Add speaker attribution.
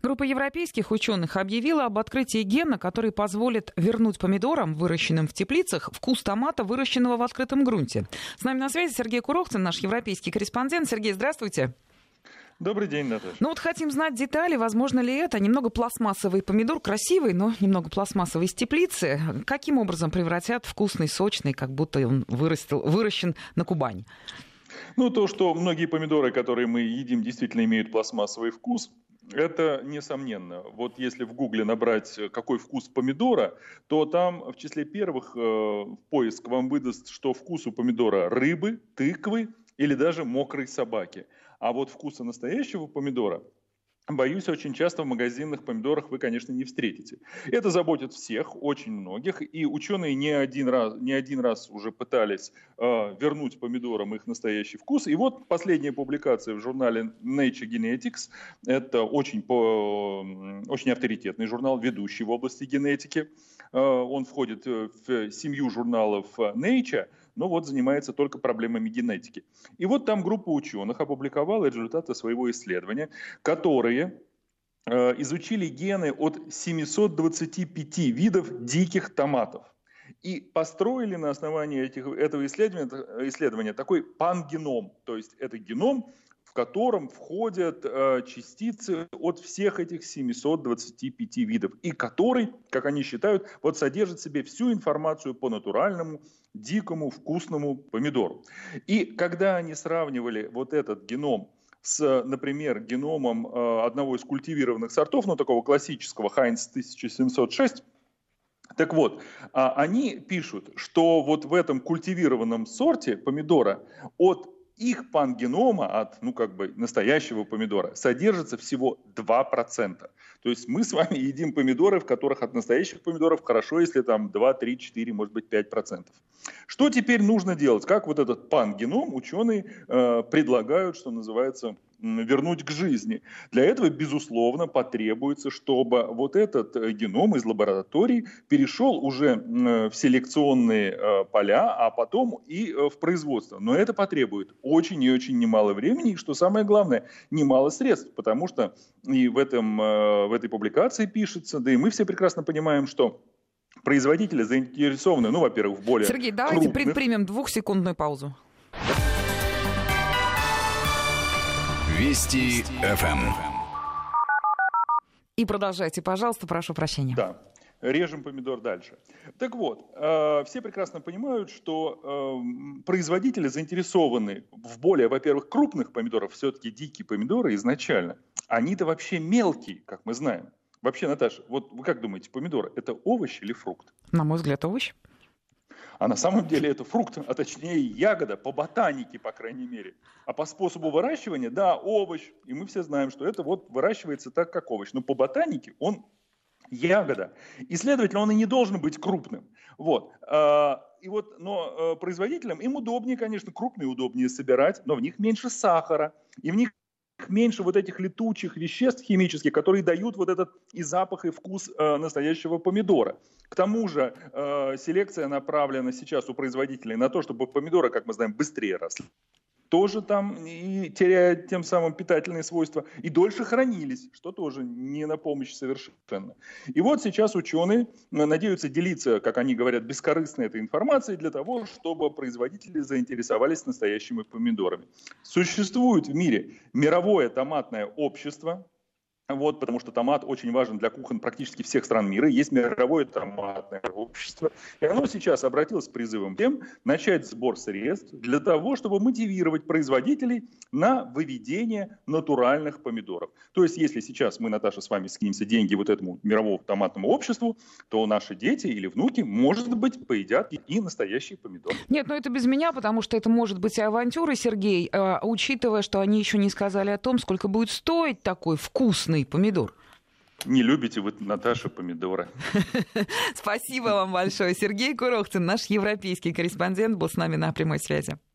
Speaker 1: Группа европейских ученых объявила об открытии гена, который позволит вернуть помидорам, выращенным в теплицах, вкус томата, выращенного в открытом грунте. С нами на связи Сергей Курохцин, наш европейский корреспондент. Сергей, здравствуйте.
Speaker 2: Добрый день, Наташа.
Speaker 1: Ну вот хотим знать детали, возможно ли это. Немного пластмассовый помидор, красивый, но немного пластмассовый из теплицы. Каким образом превратят вкусный, сочный, как будто он выращен на Кубани?
Speaker 2: Ну, то, что многие помидоры, которые мы едим, действительно имеют пластмассовый вкус, это несомненно. Вот если в Гугле набрать «какой вкус помидора», то там в числе первых в поиск вам выдаст, что вкус у помидора рыбы, тыквы или даже мокрой собаки. А вот вкуса настоящего помидора, боюсь, очень часто в магазинных помидорах вы, конечно, не встретите. Это заботит всех, очень многих, и ученые не один раз уже пытались вернуть помидорам их настоящий вкус. И вот последняя публикация в журнале Nature Genetics, это очень авторитетный журнал, ведущий в области генетики. Он входит в семью журналов Nature, но вот занимается только проблемами генетики. И вот там группа ученых опубликовала результаты своего исследования, которые изучили гены от 725 видов диких томатов. И построили на основании этого исследования такой пангеном, то есть это геном, в котором входят частицы от всех этих 725 видов, и который, как они считают, вот содержит в себе всю информацию по натуральному, дикому, вкусному помидору. И когда они сравнивали вот этот геном с, например, геномом одного из культивированных сортов, ну такого классического Хайнц 1706, так вот, они пишут, что вот в этом культивированном сорте помидора от их пангенома, от настоящего помидора, содержится всего 2%. То есть мы с вами едим помидоры, в которых от настоящих помидоров хорошо, если там 2, 3, 4, может быть 5%. Что теперь нужно делать? Как вот этот пангеном ученые предлагают, что называется, вернуть к жизни? Для этого, безусловно, потребуется, чтобы вот этот геном из лаборатории перешел уже в селекционные поля, а потом и в производство. Но это потребует очень и очень немало времени, и, что самое главное, немало средств, потому что и в этой публикации пишется, да и мы все прекрасно понимаем, что производители заинтересованы, во-первых, в более
Speaker 1: Сергей, давайте
Speaker 2: крупных...
Speaker 1: предпримем 2-секундную паузу.
Speaker 3: Вести ФМ.
Speaker 1: И продолжайте, пожалуйста, прошу прощения.
Speaker 2: Да, режем помидор дальше. Так вот, все прекрасно понимают, что производители заинтересованы в более, во-первых, крупных помидорах, все-таки дикие помидоры изначально. Они-то вообще мелкие, как мы знаем. Вообще, Наташа, вот вы как думаете, помидор – это овощ или фрукт?
Speaker 1: На мой взгляд, овощ.
Speaker 2: А на самом деле это фрукт, а точнее ягода, по ботанике, по крайней мере. А по способу выращивания, да, овощ. И мы все знаем, что это вот выращивается так, как овощ. Но по ботанике он ягода. И, следовательно, он и не должен быть крупным. Вот. Но производителям им удобнее, конечно, крупные удобнее собирать, но в них меньше сахара. И в них меньше вот этих летучих веществ химических, которые дают вот этот и запах, и вкус настоящего помидора. К тому же селекция направлена сейчас у производителей на то, чтобы помидоры, как мы знаем, быстрее росли. Тоже там и теряют тем самым питательные свойства, и дольше хранились, что тоже не на помощь совершенно. И вот сейчас ученые надеются делиться, как они говорят, бескорыстной этой информацией для того, чтобы производители заинтересовались настоящими помидорами. Существует в мире мировое томатное общество, вот, потому что томат очень важен для кухонь практически всех стран мира. Есть мировое томатное общество. И оно сейчас обратилось с призывом тем начать сбор средств для того, чтобы мотивировать производителей на выведение натуральных помидоров. То есть, если сейчас мы, Наташа, с вами скинемся деньги вот этому мировому томатному обществу, то наши дети или внуки, может быть, поедят и настоящие помидоры.
Speaker 1: Нет, это без меня, потому что это может быть и авантюра, Сергей, учитывая, что они еще не сказали о том, сколько будет стоить такой вкусный помидор.
Speaker 2: Не любите вы, Наташа, помидоры.
Speaker 1: Спасибо вам большое. Сергей Курохцин, наш европейский корреспондент, был с нами на прямой связи.